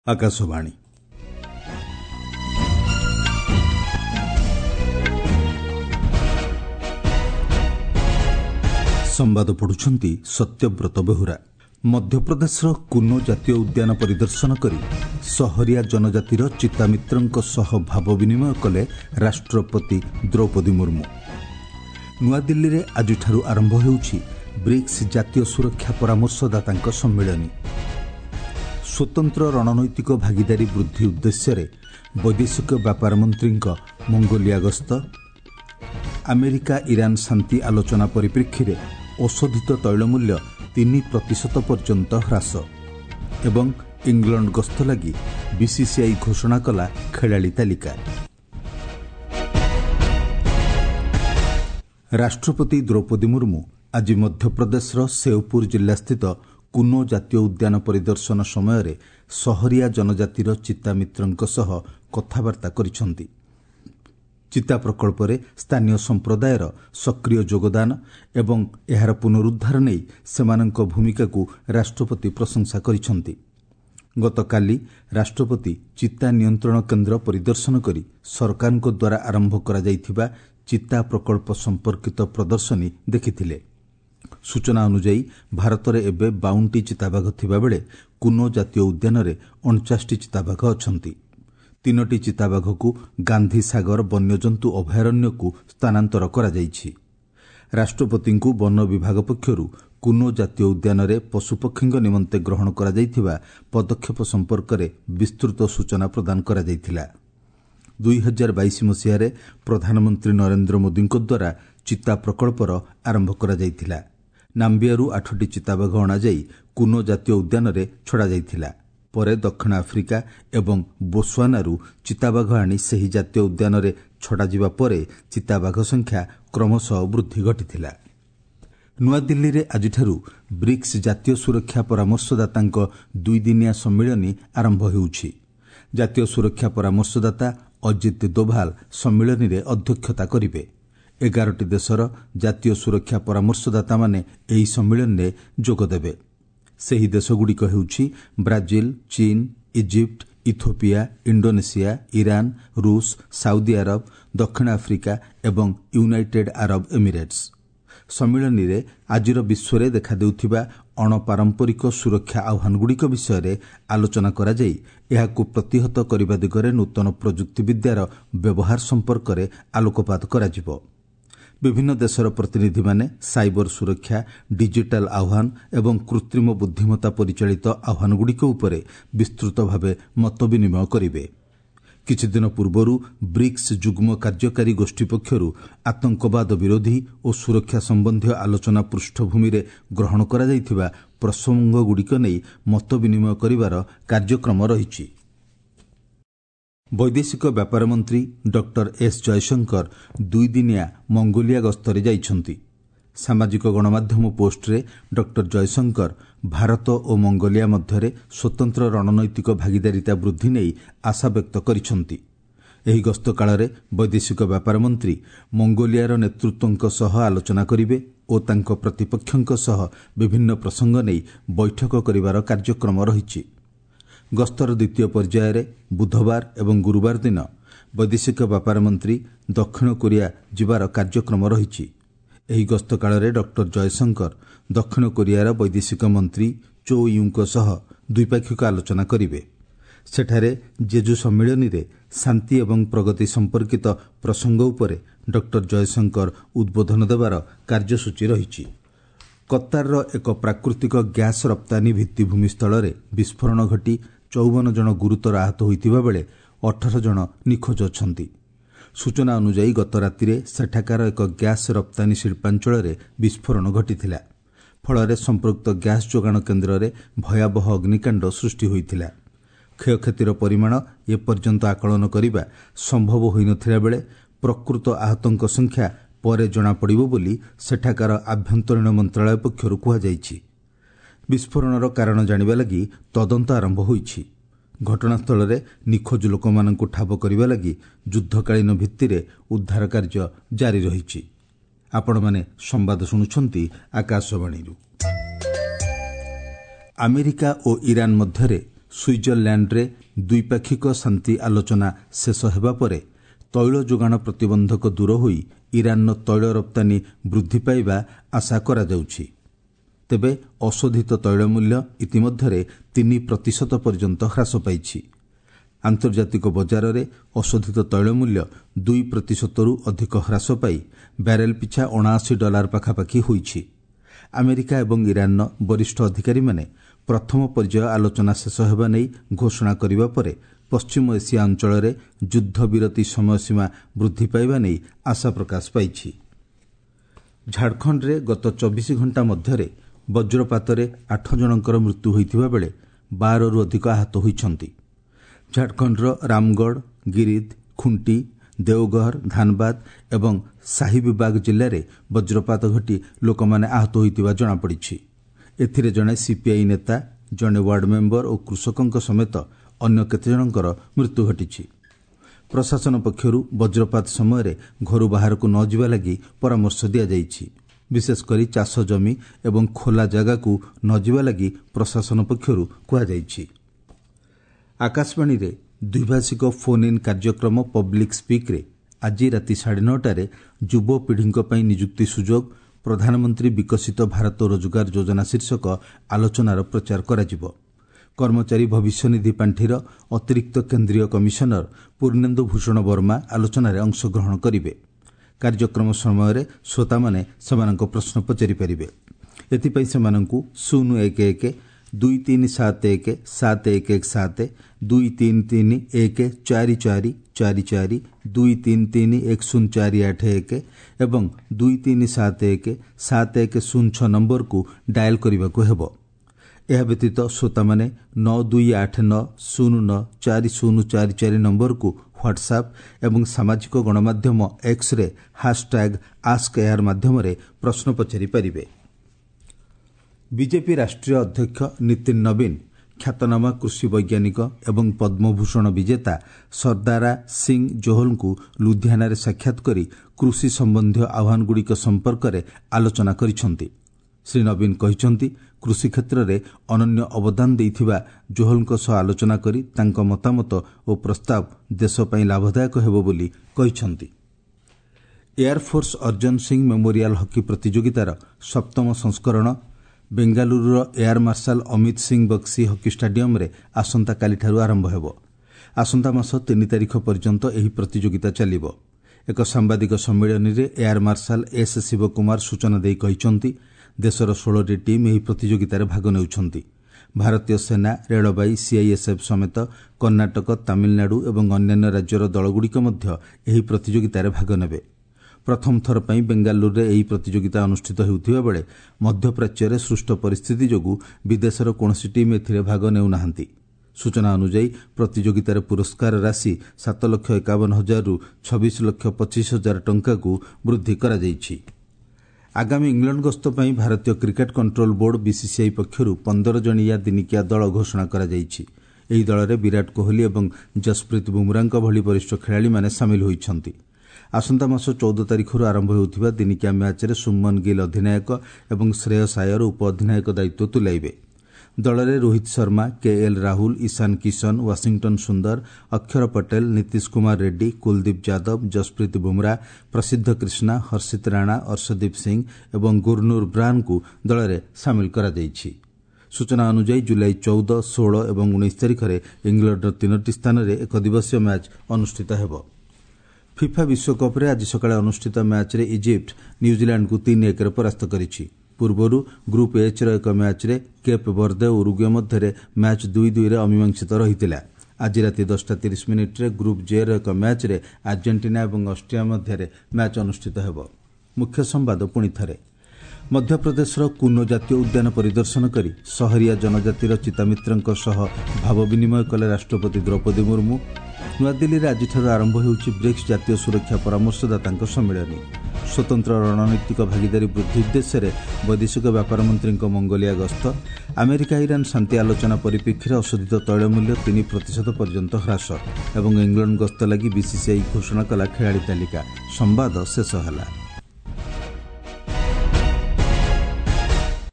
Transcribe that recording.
ଆକାଶବାଣୀ ସମ୍ବାଦ ପଢୁଛନ୍ତି ସତ୍ୟବ୍ରତ ବେହୁରା। ମଧ୍ୟପ୍ରଦେଶର କୁନୋ ଜାତୀୟ ଉଦ୍ୟାନ ପରିଦର୍ଶନ କରି ସହରିଆ ଜନଜାତିର ଚିତାମିତ୍ରଙ୍କ ସହ ଭାବ ବିନିମୟ କଲେ ରାଷ୍ଟ୍ରପତି ଦ୍ରୌପଦୀ ମୁର୍ମୁ। ନୂଆଦିଲ୍ଲୀରେ ଆଜିଠାରୁ ଆରମ୍ଭ ହେଉଛି ବ୍ରିକ୍ସ ଜାତୀୟ ସୁରକ୍ଷା ପରାମର୍ଶଦାତାଙ୍କ ସମ୍ମିଳନୀ। ସ୍ୱତନ୍ତ୍ର ରଣନୈତିକ ଭାଗିଦାରୀ ବୃଦ୍ଧି ଉଦ୍ଦେଶ୍ୟରେ ବୈଦେଶିକ ବ୍ୟାପାର ମନ୍ତ୍ରୀଙ୍କ ମଙ୍ଗୋଲିଆ ଗସ୍ତ, ଆମେରିକା ଇରାନ ଶାନ୍ତି ଆଲୋଚନା ପରିପ୍ରେକ୍ଷୀରେ ଔଷଧିତ ତୈଳ ମୂଲ୍ୟ 3% ପର୍ଯ୍ୟନ୍ତ ହ୍ରାସ ଏବଂ ଇଂଲଣ୍ଡ ଗସ୍ତ ଲାଗି ବିସିସିଆଇ ଘୋଷଣା କଲା ଖେଳାଳି ତାଲିକା। ରାଷ୍ଟ୍ରପତି ଦ୍ରୌପଦୀ ମୁର୍ମୁ ଆଜି ମଧ୍ୟପ୍ରଦେଶର ସେଓପୁର ଜିଲ୍ଲାସ୍ଥିତ କୁନୋ ଜାତୀୟ ଉଦ୍ୟାନ ପରିଦର୍ଶନ ସମୟରେ ସହରିଆ ଜନଜାତିର ଚିତାମିତ୍ରଙ୍କ ସହ କଥାବାର୍ତ୍ତା କରିଛନ୍ତି। ଚିତା ପ୍ରକଳ୍ପରେ ସ୍ଥାନୀୟ ସମ୍ପ୍ରଦାୟର ସକ୍ରିୟ ଯୋଗଦାନ ଏବଂ ଏହାର ପୁନରୁଦ୍ଧାର ନେଇ ସେମାନଙ୍କ ଭୂମିକାକୁ ରାଷ୍ଟ୍ରପତି ପ୍ରଶଂସା କରିଛନ୍ତି। ଗତକାଲି ରାଷ୍ଟ୍ରପତି ଚିତା ନିୟନ୍ତ୍ରଣ କେନ୍ଦ୍ର ପରିଦର୍ଶନ କରି ସରକାରଙ୍କ ଦ୍ୱାରା ଆରମ୍ଭ କରାଯାଇଥିବା ଚିତା ପ୍ରକଳ୍ପ ସମ୍ପର୍କିତ ପ୍ରଦର୍ଶନୀ ଦେଖିଥିଲେ। ସୂଚନା ଅନୁଯାୟୀ ଭାରତରେ ଏବେ 52ଟି ଚିତାବାଘ ଥିବାବେଳେ କୁନୋ ଜାତୀୟ ଉଦ୍ୟାନରେ 49ଟି ଚିତାବାଘ ଅଛନ୍ତି। 3ଟି ଚିତାବାଘକୁ ଗାନ୍ଧୀ ସାଗର ବନ୍ୟଜନ୍ତୁ ଅଭୟାରଣ୍ୟକୁ ସ୍ଥାନାନ୍ତର କରାଯାଇଛି। ରାଷ୍ଟ୍ରପତିଙ୍କୁ ବନ ବିଭାଗ ପକ୍ଷରୁ କୁନୋ ଜାତୀୟ ଉଦ୍ୟାନରେ ପଶୁପକ୍ଷୀଙ୍କ ନିମନ୍ତେ ଗ୍ରହଣ କରାଯାଇଥିବା ପଦକ୍ଷେପ ସମ୍ପର୍କରେ ବିସ୍ତୃତ ସୂଚନା ପ୍ରଦାନ କରାଯାଇଥିଲା। 2022 ମସିହାରେ ପ୍ରଧାନମନ୍ତ୍ରୀ ନରେନ୍ଦ୍ର ମୋଦିଙ୍କ ଦ୍ୱାରା ଚିତା ପ୍ରକଳ୍ପର ଆରମ୍ଭ କରାଯାଇଥିଲା। ନାମ୍ବିଆରୁ 8ଟି ଚିତାବାଘ ଅଣାଯାଇ କୁନୋ ଜାତୀୟ ଉଦ୍ୟାନରେ ଛଡ଼ାଯାଇଥିଲା। ପରେ ଦକ୍ଷିଣ ଆଫ୍ରିକା ଏବଂ ବୋତ୍ସୁଆନାରୁ ଚିତାବାଘ ଆଣି ସେହି ଜାତୀୟ ଉଦ୍ୟାନରେ ଛଡ଼ାଯିବା ପରେ ଚିତାବାଘ ସଂଖ୍ୟା କ୍ରମଶଃ ବୃଦ୍ଧି ଘଟିଥିଲା। ନୂଆଦିଲ୍ଲୀରେ ଆଜିଠାରୁ ବ୍ରିକ୍ସ ଜାତୀୟ ସୁରକ୍ଷା ପରାମର୍ଶଦାତାଙ୍କ 2 ଦିନିଆ ସମ୍ମିଳନୀ ଆରମ୍ଭ ହେଉଛି। ଜାତୀୟ ସୁରକ୍ଷା ପରାମର୍ଶଦାତା ଅଜିତ ଦୋଭାଲ ସମ୍ମିଳନୀରେ ଅଧ୍ୟକ୍ଷତା କରିବେ। 11ଟି ଦେଶର ଜାତୀୟ ସୁରକ୍ଷା ପରାମର୍ଶଦାତାମାନେ ଏହି ସମ୍ମିଳନୀରେ ଯୋଗଦେବେ। ସେହି ଦେଶଗୁଡ଼ିକ ହେଉଛି ବ୍ରାଜିଲ, ଚୀନ, ଇଜିପ୍ଟ, ଇଥିଓପିଆ, ଇଣ୍ଡୋନେସିଆ, ଇରାନ, ରୁଷ, ସାଉଦି ଆରବ, ଦକ୍ଷିଣ ଆଫ୍ରିକା ଏବଂ ୟୁନାଇଟେଡ୍ ଆରବ ଏମିରେଟ୍ସ। ସମ୍ମିଳନୀରେ ଆଜିର ବିଶ୍ୱରେ ଦେଖାଦେଉଥିବା ଅଣପାରମ୍ପରିକ ସୁରକ୍ଷା ଆହ୍ୱାନଗୁଡ଼ିକ ବିଷୟରେ ଆଲୋଚନା କରାଯାଇ ଏହାକୁ ପ୍ରତିହତ କରିବା ଦିଗରେ ନୂତନ ପ୍ରଯୁକ୍ତିବିଦ୍ୟାର ବ୍ୟବହାର ସମ୍ପର୍କରେ ଆଲୋକପାତ କରାଯିବ। ବିଭିନ୍ନ ଦେଶର ପ୍ରତିନିଧିମାନେ ସାଇବର ସୁରକ୍ଷା, ଡିଜିଟାଲ ଆହ୍ୱାନ ଏବଂ କୃତ୍ରିମ ବୁଦ୍ଧିମତ୍ତା ପରିଚାଳିତ ଆହ୍ୱାନଗୁଡ଼ିକ ଉପରେ ବିସ୍ତୃତ ଭାବେ ମତ ବିନିମୟ କରିବେ। କିଛିଦିନ ପୂର୍ବରୁ ବ୍ରିକ୍ସ ଯୁଗ୍ମ କାର୍ଯ୍ୟକାରୀ ଗୋଷ୍ଠୀ ପକ୍ଷରୁ ଆତଙ୍କବାଦ ବିରୋଧୀ ଓ ସୁରକ୍ଷା ସମ୍ବନ୍ଧୀୟ ଆଲୋଚନା ପୃଷ୍ଠଭୂମିରେ ଗ୍ରହଣ କରାଯାଇଥିବା ପ୍ରସଙ୍ଗଗୁଡ଼ିକ ନେଇ ମତ ବିନିମୟ କରିବାର କାର୍ଯ୍ୟକ୍ରମ ରହିଛି। ବୈଦେଶିକ ବ୍ୟାପାର ମନ୍ତ୍ରୀ ଡକ୍ଟର ଏସ୍ ଜୟଶଙ୍କର 2 ଦିନିଆ ମଙ୍ଗୋଲିଆ ଗସ୍ତରେ ଯାଇଛନ୍ତି। ସାମାଜିକ ଗଣମାଧ୍ୟମ ପୋଷ୍ଟରେ ଡକ୍ଟର ଜୟଶଙ୍କର ଭାରତ ଓ ମଙ୍ଗୋଲିଆ ମଧ୍ୟରେ ସ୍ୱତନ୍ତ୍ର ରଣନୈତିକ ଭାଗିଦାରିତା ବୃଦ୍ଧି ନେଇ ଆଶାବ୍ୟକ୍ତ କରିଛନ୍ତି। ଏହି ଗସ୍ତ କାଳରେ ବୈଦେଶିକ ବ୍ୟାପାର ମନ୍ତ୍ରୀ ମଙ୍ଗୋଲିଆର ନେତୃତ୍ୱଙ୍କ ସହ ଆଲୋଚନା କରିବେ ଓ ତାଙ୍କ ପ୍ରତିପକ୍ଷଙ୍କ ସହ ବିଭିନ୍ନ ପ୍ରସଙ୍ଗ ନେଇ ବୈଠକ କରିବାର କାର୍ଯ୍ୟକ୍ରମ ରହିଛି। ଗସ୍ତର ଦ୍ୱିତୀୟ ପର୍ଯ୍ୟାୟରେ ବୁଧବାର ଏବଂ ଗୁରୁବାର ଦିନ ବୈଦେଶିକ ବ୍ୟାପାର ମନ୍ତ୍ରୀ ଦକ୍ଷିଣ କୋରିଆ ଯିବାର କାର୍ଯ୍ୟକ୍ରମ ରହିଛି। ଏହି ଗସ୍ତ କାଳରେ ଡକ୍ଟର ଜୟଶଙ୍କର ଦକ୍ଷିଣ କୋରିଆର ବୈଦେଶିକ ମନ୍ତ୍ରୀ ଚୋ ୟୁଙ୍କ ସହ ଦ୍ୱିପାକ୍ଷିକ ଆଲୋଚନା କରିବେ। ସେଠାରେ ଜେଜୁ ସମ୍ମିଳନୀରେ ଶାନ୍ତି ଏବଂ ପ୍ରଗତି ସମ୍ପର୍କିତ ପ୍ରସଙ୍ଗ ଉପରେ ଡକ୍ଟର ଜୟଶଙ୍କର ଉଦ୍ବୋଧନ ଦେବାର କାର୍ଯ୍ୟସୂଚୀ ରହିଛି। କତାରର ଏକ ପ୍ରାକୃତିକ ଗ୍ୟାସ୍ ରପ୍ତାନୀ ଭିତ୍ତିଭୂମି ସ୍ଥଳରେ ବିସ୍ଫୋରଣ ଘଟି 54 ଜଣ ଗୁରୁତର ଆହତ ହୋଇଥିବା ବେଳେ 18 ଜଣ ନିଖୋଜ ଅଛନ୍ତି। ସୂଚନା ଅନୁଯାୟୀ ଗତ ରାତିରେ ସେଠାକାର ଏକ ଗ୍ୟାସ୍ ରପ୍ତାନୀ ଶିଳ୍ପାଞ୍ଚଳରେ ବିସ୍ଫୋରଣ ଘଟିଥିଲା। ଫଳରେ ସମ୍ପୃକ୍ତ ଗ୍ୟାସ୍ ଯୋଗାଣ କେନ୍ଦ୍ରରେ ଭୟାବହ ଅଗ୍ନିକାଣ୍ଡ ସୃଷ୍ଟି ହୋଇଥିଲା। କ୍ଷୟକ୍ଷତିର ପରିମାଣ ଏପର୍ଯ୍ୟନ୍ତ ଆକଳନ କରିବା ସମ୍ଭବ ହୋଇନଥିଲା ବେଳେ ପ୍ରକୃତ ଆହତଙ୍କ ସଂଖ୍ୟା ପରେ ଜଣାପଡ଼ିବ ବୋଲି ସେଠାକାର ଆଭ୍ୟନ୍ତରୀଣ ମନ୍ତ୍ରଣାଳୟ ପକ୍ଷରୁ କୁହାଯାଇଛି। ବିସ୍ଫୋରଣର କାରଣ ଜାଣିବା ଲାଗି ତଦନ୍ତ ଆରମ୍ଭ ହୋଇଛି। ଘଟଣାସ୍ଥଳରେ ନିଖୋଜ ଲୋକମାନଙ୍କୁ ଠାବ କରିବା ଲାଗି ଯୁଦ୍ଧକାଳୀନ ଭିତ୍ତିରେ ଉଦ୍ଧାର କାର୍ଯ୍ୟ ଜାରି ରହିଛି। ଆପଣମାନେ ସମ୍ବାଦ ଶୁଣୁଛନ୍ତି ଆକାଶବାଣୀରୁ। ଆମେରିକା ଓ ଇରାନ ମଧ୍ୟରେ ସୁଇଜରଲ୍ୟାଣ୍ଡରେ ଦ୍ୱିପାକ୍ଷିକ ଶାନ୍ତି ଆଲୋଚନା ଶେଷ ହେବା ପରେ ତୈଳ ଯୋଗାଣ ପ୍ରତିବନ୍ଧକ ଦୂର ହୋଇ ଇରାନର ତୈଳ ରପ୍ତାନୀ ବୃଦ୍ଧି ପାଇବା ଆଶା କରାଯାଉଛି। ତେବେ ଅଶୋଧିତ ତୈଳ ମୂଲ୍ୟ ଇତିମଧ୍ୟରେ 3% ପର୍ଯ୍ୟନ୍ତ ହ୍ରାସ ପାଇଛି। ଆନ୍ତର୍ଜାତିକ ବଜାରରେ ଅଶୋଧିତ ତୈଳ ମୂଲ୍ୟ 2%ରୁ ଅଧିକ ହ୍ରାସ ପାଇ ବ୍ୟାରେଲ ପିଛା $79 ପାଖାପାଖି ହୋଇଛି। ଆମେରିକା ଏବଂ ଇରାନର ବରିଷ୍ଠ ଅଧିକାରୀମାନେ ପ୍ରଥମ ପର୍ଯ୍ୟାୟ ଆଲୋଚନା ଶେଷ ହେବା ନେଇ ଘୋଷଣା କରିବା ପରେ ପଶ୍ଚିମ ଏସିଆ ଅଞ୍ଚଳରେ ଯୁଦ୍ଧ ବିରତି ସମୟସୀମା ବୃଦ୍ଧି ପାଇବା ନେଇ ଆଶା ପ୍ରକାଶ ପାଇଛି। ଝାଡ଼ଖଣ୍ଡରେ ଗତ 24 ଘଣ୍ଟା ମଧ୍ୟରେ ବଜ୍ରପାତରେ 8 ଜଣଙ୍କର ମୃତ୍ୟୁ ହୋଇଥିବା ବେଳେ 12ରୁ ଅଧିକ ଆହତ ହୋଇଛନ୍ତି। ଝାଡ଼ଖଣ୍ଡର ରାମଗଡ଼, ଗିରିଦ, ଖୁଣ୍ଟି, ଦେଓଗର, ଧାନବାଦ ଏବଂ ସାହିବିବାଗ ଜିଲ୍ଲାରେ ବଜ୍ରପାତ ଘଟି ଲୋକମାନେ ଆହତ ହୋଇଥିବା ଜଣାପଡ଼ିଛି। ଏଥିରେ ଜଣେ ସିପିଆଇ ନେତା, ଜଣେ ୱାର୍ଡ ମେମ୍ବର ଓ କୃଷକଙ୍କ ସମେତ ଅନ୍ୟ କେତେଜଣଙ୍କର ମୃତ୍ୟୁ ଘଟିଛି। ପ୍ରଶାସନ ପକ୍ଷରୁ ବଜ୍ରପାତ ସମୟରେ ଘରୁ ବାହାରକୁ ନ ଯିବା ଲାଗି ପରାମର୍ଶ ଦିଆଯାଇଛି। ବିଶେଷକରି ଚାଷ ଜମି ଏବଂ ଖୋଲା ଜାଗାକୁ ନ ଯିବା ଲାଗି ପ୍ରଶାସନ ପକ୍ଷରୁ କୁହାଯାଇଛି। ଆକାଶବାଣୀରେ ଦ୍ୱିଭାଷିକ ଫୋନ୍ ଇନ୍ କାର୍ଯ୍ୟକ୍ରମ ପବ୍ଲିକ୍ ସ୍ପିକ୍ରେ ଆଜି ରାତି 9:30ରେ ଯୁବପିଢ଼ିଙ୍କ ପାଇଁ ନିଯୁକ୍ତି ସୁଯୋଗ, ପ୍ରଧାନମନ୍ତ୍ରୀ ବିକଶିତ ଭାରତ ରୋଜଗାର ଯୋଜନା ଶୀର୍ଷକ ଆଲୋଚନାର ପ୍ରଚାର କରାଯିବ। କର୍ମଚାରୀ ଭବିଷ୍ୟନିଧି ପାଣ୍ଠିର ଅତିରିକ୍ତ କେନ୍ଦ୍ରୀୟ କମିଶନର ପୂର୍ଣ୍ଣେନ୍ଦୁ ଭୂଷଣ ବର୍ମା ଆଲୋଚନାରେ ଅଂଶଗ୍ରହଣ କରିବେ। କାର୍ଯ୍ୟକ୍ରମ ସମୟରେ ଶ୍ରୋତାମାନେ ସେମାନଙ୍କ ପ୍ରଶ୍ନ ପଚାରିପାରିବେ। ଏଥିପାଇଁ ସେମାନଙ୍କୁ 011-2371-7117, 2331-4444, 2331-1048 ଏବଂ 2371-7106 ନମ୍ବରକୁ ଡାଏଲ୍ କରିବାକୁ ହେବ। ଏହା ବ୍ୟତୀତ ଶ୍ରୋତାମାନେ 9289094044 ନମ୍ବରକୁ ହ୍ୱାଟ୍ସଆପ୍ ଏବଂ ସାମାଜିକ ଗଣମାଧ୍ୟମ ଏକ୍ସରେ #AskAir ମାଧ୍ୟମରେ ପ୍ରଶ୍ନ ପଚାରିପାରିବେ। ବିଜେପି ରାଷ୍ଟ୍ରୀୟ ଅଧ୍ୟକ୍ଷ ନୀତିନ ନବୀନ ଖ୍ୟାତନାମା କୃଷି ବୈଜ୍ଞାନିକ ଏବଂ ପଦ୍ମଭୂଷଣ ବିଜେତା ସର୍ଦ୍ଦାରା ସିଂ ଜୋହଲଙ୍କୁ ଲୁଧିଆନାରେ ସାକ୍ଷାତ କରି କୃଷି ସମ୍ବନ୍ଧୀୟ ଆହ୍ୱାନଗୁଡ଼ିକ ସମ୍ପର୍କରେ ଆଲୋଚନା କରିଛନ୍ତି। ଶ୍ରୀ ନବୀନ କହିଛନ୍ତି, କୃଷି କ୍ଷେତ୍ରରେ ଅନନ୍ୟ ଅବଦାନ ଦେଇଥିବା ଜୋହଲଙ୍କ ସହ ଆଲୋଚନା କରି ତାଙ୍କ ମତାମତ ଓ ପ୍ରସ୍ତାବ ଦେଶ ପାଇଁ ଲାଭଦାୟକ ହେବ ବୋଲି କହିଛନ୍ତି। ଏୟାରଫୋର୍ସ ଅର୍ଜନ ସିଂ ମେମୋରିଆଲ ହକି ପ୍ରତିଯୋଗିତାର 7ମ ସଂସ୍କରଣ ବେଙ୍ଗାଲୁରୁର air marshal Amit Singh Bakshi hockey ଷ୍ଟାଡିୟମରେ ଆସନ୍ତାକାଲିଠାରୁ ଆରମ୍ଭ ହେବ। ଆସନ୍ତା ମାସ 3 ତାରିଖ ପର୍ଯ୍ୟନ୍ତ ଏହି ପ୍ରତିଯୋଗିତା ଚାଲିବ। ଏକ ସାମ୍ବାଦିକ ସମ୍ମିଳନୀରେ ଏୟାର ମାର୍ଶାଲ ଏସ୍ ଶିବକୁମାର ସୂଚନା ଦେଇ କହିଛନ୍ତି, ଦେଶର 16ଟି ଟିମ୍ ଏହି ପ୍ରତିଯୋଗିତାରେ ଭାଗ ନେଉଛନ୍ତି। ଭାରତୀୟ ସେନା, ରେଳବାଇ, ସିଆଇଏସ୍ଏଫ୍ ସମେତ କର୍ଣ୍ଣାଟକ, ତାମିଲନାଡୁ ଏବଂ ଅନ୍ୟାନ୍ୟ ରାଜ୍ୟର ଦଳଗୁଡ଼ିକ ମଧ୍ୟ ଏହି ପ୍ରତିଯୋଗିତାରେ ଭାଗ ନେବେ। ପ୍ରଥମ ଥର ପାଇଁ ବେଙ୍ଗାଲୁରୁରେ ଏହି ପ୍ରତିଯୋଗିତା ଅନୁଷ୍ଠିତ ହେଉଥିବା ବେଳେ ମଧ୍ୟପ୍ରାଚ୍ୟରେ ସୃଷ୍ଟ ପରିସ୍ଥିତି ଯୋଗୁଁ ବିଦେଶର କୌଣସି ଟିମ୍ ଏଥିରେ ଭାଗ ନେଉନାହାନ୍ତି। ସୂଚନା ଅନୁଯାୟୀ ପ୍ରତିଯୋଗିତାର ପୁରସ୍କାର ରାଶି 7,51,000ରୁ 26,25,000 ଟଙ୍କାକୁ ବୃଦ୍ଧି କରାଯାଇଛି। ଆଗାମୀ ଇଂଲଣ୍ଡ ଗସ୍ତ ପାଇଁ ଭାରତୀୟ କ୍ରିକେଟ କଣ୍ଟ୍ରୋଲ ବୋର୍ଡ ବିସିସିଆଇ ପକ୍ଷରୁ 15 ଜଣିଆ ଦିନିକିଆ ଦଳ ଘୋଷଣା କରାଯାଇଛି। ଏହି ଦଳରେ ବିରାଟ କୋହଲି ଏବଂ ଜସପ୍ରୀତ ବୁମରାଙ୍କ ଭଳି ବରିଷ୍ଠ ଖେଳାଳିମାନେ ସାମିଲ ହୋଇଛନ୍ତି। ଆସନ୍ତା ମାସ 14 ତାରିଖରୁ ଆରମ୍ଭ ହେଉଥିବା ଦିନିକିଆ ମ୍ୟାଚ୍ରେ ସୁମନ ଗିଲ୍ ଅଧିନାୟକ ଏବଂ ଶ୍ରେୟସ ଆୟର ଉପ ଅଧିନାୟକ ଦାୟିତ୍ୱ ତୁଲାଇବେ। ଦଳରେ ରୋହିତ ଶର୍ମା, କେଏଲ୍ ରାହୁଲ, ଇଶାନ କିଶନ, ୱାଶିଂଟନ ସୁନ୍ଦର, ଅକ୍ଷର ପଟେଲ, ନୀତିଶ କୁମାର ରେଡ୍ଡି, କୁଲଦୀପ ଯାଦବ, ଜସପ୍ରୀତ ବୁମରା, ପ୍ରସିଦ୍ଧ କ୍ରିଷ୍ଣା, ହର୍ଷିତ ରାଣା, ଅର୍ଷଦୀପ ସିଂ ଏବଂ ଗୁରନୁର ବ୍ରାନ୍ଙ୍କୁ ଦଳରେ ସାମିଲ କରାଯାଇଛି। ସୂଚନା ଅନୁଯାୟୀ ଜୁଲାଇ 14, 16 ଏବଂ 19 ତାରିଖରେ ଇଂଲଣ୍ଡର 3ଟି ସ୍ଥାନରେ ଏକ ଦିବସୀୟ ମ୍ୟାଚ୍ ଅନୁଷ୍ଠିତ ହେବ। ଫିଫା ବିଶ୍ୱକପ୍ରେ ଆଜି ସକାଳେ ଅନୁଷ୍ଠିତ ମ୍ୟାଚ୍ରେ ଇଜିପ୍ଟ ନ୍ୟୁଜିଲାଣ୍ଡକୁ 3-1ରେ ପରାସ୍ତ କରିଛି। ପୂର୍ବରୁ ଗ୍ରୁପ୍ ଏଚ୍ର ଏକ ମ୍ୟାଚ୍ରେ କେପ୍ ବର୍ଦେ ଓ ଉରୁଗୁଏ ମଧ୍ୟରେ ମ୍ୟାଚ୍ 2-2ରେ ଅମୀମାଂସିତ ରହିଥିଲା। ଆଜି ରାତି 10:30ରେ ଗ୍ରୁପ୍ ଜେର ଏକ ମ୍ୟାଚ୍ରେ ଆର୍ଜେଣ୍ଟିନା ଏବଂ ଅଷ୍ଟ୍ରିଆ ମଧ୍ୟରେ ମ୍ୟାଚ୍ ଅନୁଷ୍ଠିତ ହେବ। ମୁଖ୍ୟ ସମ୍ବାଦ ପୁଣିଥରେ। ମଧ୍ୟପ୍ରଦେଶର କୁନୋ ଜାତୀୟ ଉଦ୍ୟାନ ପରିଦର୍ଶନ କରି ସହରିଆ ଜନଜାତିର ଚିତାମିତ୍ରଙ୍କ ସହ ଭାବ ବିନିମୟ କଲେ ରାଷ୍ଟ୍ରପତି ଦ୍ରୌପଦୀ ମୁର୍ମୁ। ନୂଆଦିଲ୍ଲୀରେ ଆଜିଠାରୁ ଆରମ୍ଭ ହେଉଛି ବ୍ରିକ୍ସ ଜାତୀୟ ସୁରକ୍ଷା ପରାମର୍ଶଦାତାଙ୍କ ସମ୍ମିଳନୀ। ସ୍ୱତନ୍ତ୍ର ରଣନୈତିକ ଭାଗିଦାରୀ ବୃଦ୍ଧି ଉଦ୍ଦେଶ୍ୟରେ ବୈଦେଶିକ ବ୍ୟାପାର ମନ୍ତ୍ରୀଙ୍କ ମଙ୍ଗୋଲିଆ ଗସ୍ତ। ଆମେରିକା ଇରାନ ଶାନ୍ତି ଆଲୋଚନା ପରିପ୍ରେକ୍ଷୀରେ ଅଶୋଧିତ ତୈଳ ମୂଲ୍ୟ 3% ପର୍ଯ୍ୟନ୍ତ ହ୍ରାସ ଏବଂ ଇଂଲଣ୍ଡ ଗସ୍ତ ଲାଗି ବିସିସିଆଇ ଘୋଷଣା କଲା ଖେଳାଳି ତାଲିକା। ସମ୍ବାଦ ଶେଷ ହେଲା।